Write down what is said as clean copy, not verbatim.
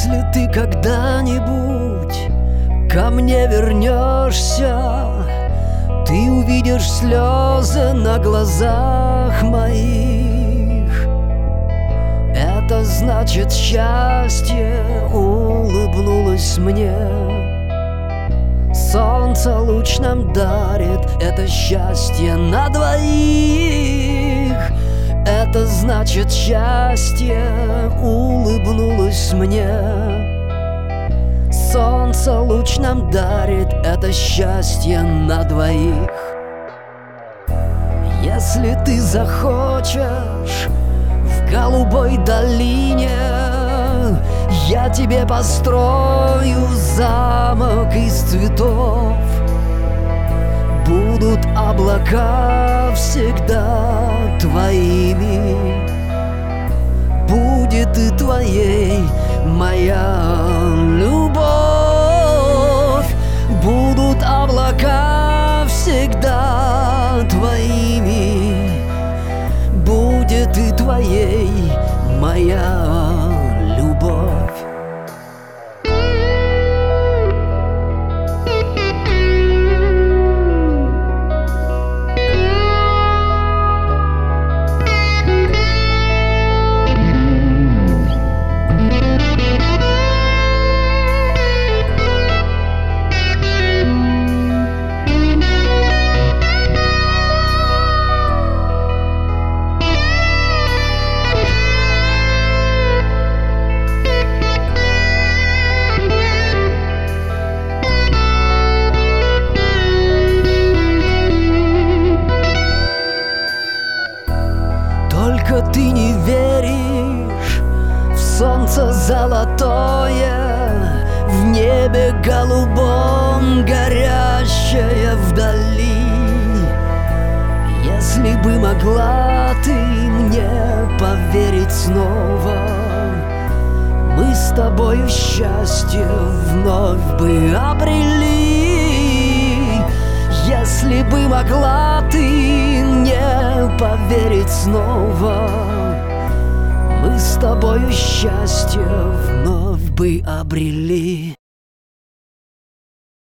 Если ты когда-нибудь ко мне вернешься, ты увидишь слезы на глазах моих. Это значит, счастье улыбнулось мне. Солнце луч нам дарит, это счастье на двоих. Это значит, счастье улыбнулось мне. Солнце луч нам дарит, это счастье на двоих. Если ты захочешь в голубой долине, я тебе построю замок из цветов. Будут облака всегда твоими, будет и твоей моя любовь. Будут облака всегда твоими, будет и твоей моя любовь. Только ты не веришь в солнце золотое, в небе голубом горящее вдали. Если бы могла ты мне поверить снова, мы с тобою счастье вновь бы обрели. Если бы могла ты мне поверить снова, мы с тобою счастье вновь бы обрели.